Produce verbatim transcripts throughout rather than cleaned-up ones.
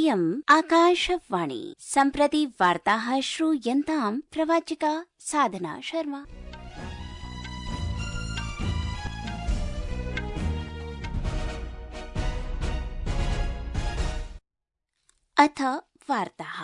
इयम् आकाशवाणी। सम्प्रति वार्ताः श्रूयन्ताम् प्रवाचिका साधना शर्मा। अथ वार्ताः।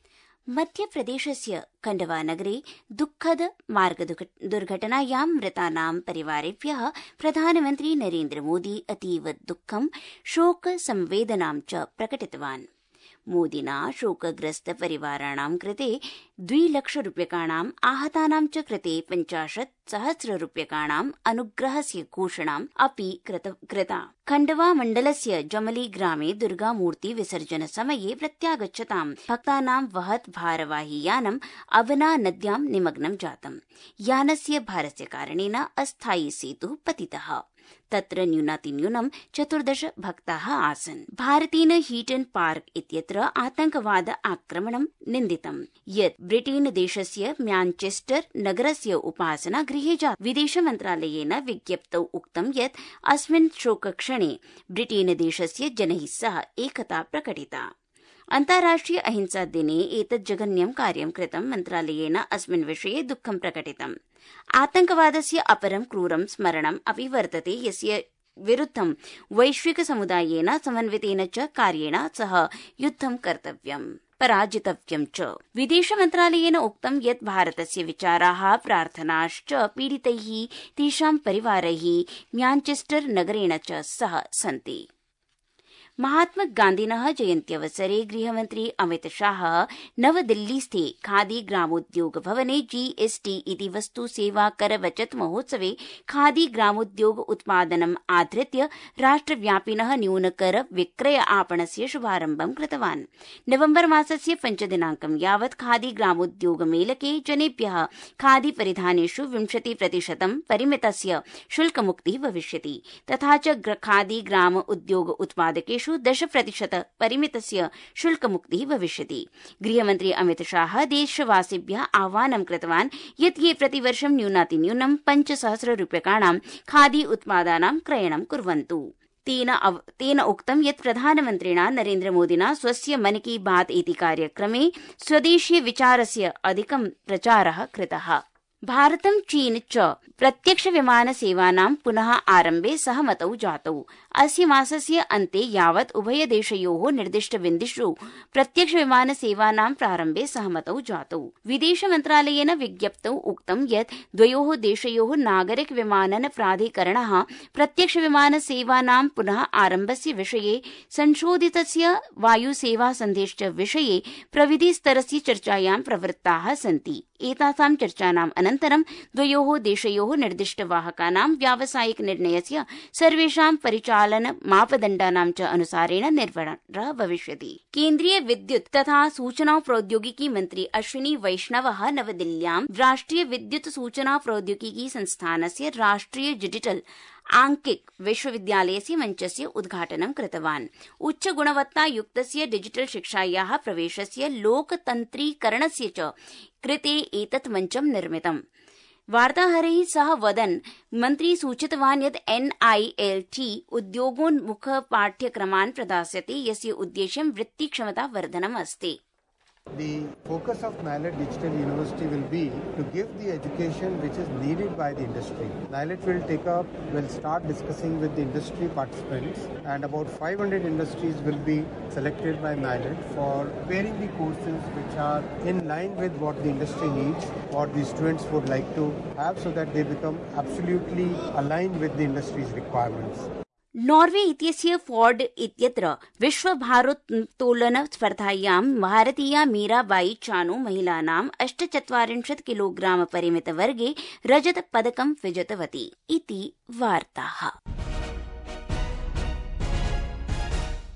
मध्यप्रदेशस्य खण्डवा नगरे दुःखद मार्गदुर्घटनायां मृतानां परिवारेभ्यः प्रधानमन्त्री नरेन्द्र मोदी अतीव दुःखं शोक संवेदनां च प्रकटितवान्। मोदिना शोकग्रस्त परिवाराणां कृते द्विलक्षरूप्यकाणाम् आहतानां च कृते पञ्चाशत् सहस्ररूप्यकाणाम् अनुग्रहस्य घोषणाम् अपि कृता। खण्डवा मण्डलस्य जमली ग्रामे दुर्गामूर्ति विसर्जन समये प्रत्यागच्छतां भक्तानां वहत् भारवाही यानम् अवना नद्यां निमग्नं जातम्। यानस्य भारस्य कारणेन अस्थायी सेतुः पतितः। तत्र न्यूनातिन्यूनं चतुर्दश भक्ताः आसन्। भारतेन हीटन पार्क इत्यत्र आतंकवाद आक्रमणं निन्दितं यत् ब्रिटेन देशस्य मैनचेस्टर नगरस्य उपासना गृहे जाता। विदेश मन्त्रालयेन विज्ञप्तौ उक्तं यत् अस्मिन् शोकक्षणे ब्रिटेन देशस्य जनैः सह एकता प्रकटिता। अन्ताराष्ट्रिय अहिंसा दिने एतत् जघन्यं कार्यं कृतं। मन्त्रालयेन अस्मिन् विषये दुःखं प्रकटितम्। आतंकवादस्य अपरं क्रूरं स्मरणम् अपि वर्तते, यस्य विरुद्धं वैश्विक समुदायेन समन्वितेन च कार्येण सह युद्धं कर्तव्यम् पराजितव्यं च। विदेश मन्त्रालयेन उक्तं यत् भारतस्य विचाराः प्रार्थनाश्च पीडितैः तेषां परिवारैः मैनचेस्टर नगरेण च सह सन्ति। महात्मा गान्धिनः जयन्त्यवसरे गृहमन्त्री अमित शाह नवदिल्लीस्थे खादी ग्रामोद्योग भवने जीएसटी इति वस्तु सेवा कर बचत महोत्सवे खादी ग्रामोद्योग उत्पादनम् आधृत्य राष्ट्रव्यापिनः न्यूनकर विक्रय आपणस्य शुभारम्भं कृतवान्। नवम्बर मासस्य पञ्चदिनाङ्कं यावत् खादी ग्रामोद्योग मेलके जनेभ्यः खादी परिधानेषु विंशति प्रतिशतं परिमितस्य शुल्कमुक्तिः भविष्यति, तथा च खादी ग्राम उद्योग उत्पादकेषु दश प्रतिशत परिमितस्य शुल्कमुक्तिः भविष्यति। गृहमन्त्री अमित शाह देशवासिभ्यः आह्वानं कृतवान् यत् ये प्रतिवर्षं न्यूनातिन्यूनं पञ्चसहस्ररूप्यकाणां खादी उत्पादानां क्रयणं कुर्वन्तु। तेन, तेन उक्तं यत् प्रधानमन्त्रिणा नरेन्द्रमोदिना स्वस्य मन की बात इति कार्यक्रमे स्वदेशीय विचारस्य अधिकं प्रचारः कृतः। भारतं चीन च प्रत्यक्ष विमान सेवानां पुनः आरम्भे सहमतौ जातौ। अस्य मासस्य अन्ते यावत् उभय देशयोः निर्दिष्ट बिन्दुषु प्रत्यक्ष विमान सेवानां प्रारम्भे सहमतौ जातौ। विदेश मन्त्रालयेन विज्ञप्तौ उक्तं यत् द्वयोः देशयोः नागरिक विमानन प्राधिकरणः प्रत्यक्ष विमान सेवानां पुनः आरम्भस्य विषये संशोधितस्य वायुसेवा सन्धेश्च विषये प्रविधि स्तरस्य चर्चायां प्रवृत्ताः सन्ति। एतासां चर्चानाम् अनन्तरं द्वयोः देशयोः निर्दिष्ट वाहकानां व्यावसायिक निर्णयस्य सर्वेषां परिचालन मापदण्डानां च अनुसारेण निर्वहणः भविष्यति। केन्द्रीय विद्युत् तथा सूचना प्रौद्योगिकी मन्त्री अश्विनी वैष्णवः नवदिल्ल्यां राष्ट्रिय विद्युत् सूचना प्रौद्योगिकी संस्थानस्य राष्ट्रिय डिजिटल आंकिक विश्वविद्यालयस्य मञ्चस्य उद्घाटनं कृतवान्। उच्च गुणवत्तायुक्तस्य डिजिटल शिक्षायाः प्रवेशस्य लोकतन्त्रीकरणस्य च कृते एतत् मञ्चं निर्मितम्। वार्ताहरैः सह वदन् मन्त्री सूचितवान् यत् एनआईएलटी उद्योगोन्मुख पाठ्यक्रमान् प्रदास्यति, यस्य उद्देश्यं वृत्तिक्षमता वर्धनम् अस्ति। The focus of NILET Digital University will be to give the education which is needed by the industry. NILET will take up, will start discussing with the industry participants, and about five hundred industries will be selected by NILET for preparing the courses which are in line with what the industry needs, what the students would like to have, so that they become absolutely aligned with the industry's requirements. Norway इत्यस्य Ford इत्यत्र विश्वभारोत्तोलन स्पर्धायां भारतीया मीराबाई चानू महिलानाम् अष्टचत्वारिंशत् kilogram परिमितवर्गे रजत पदकं विजितवती इति वार्ताः।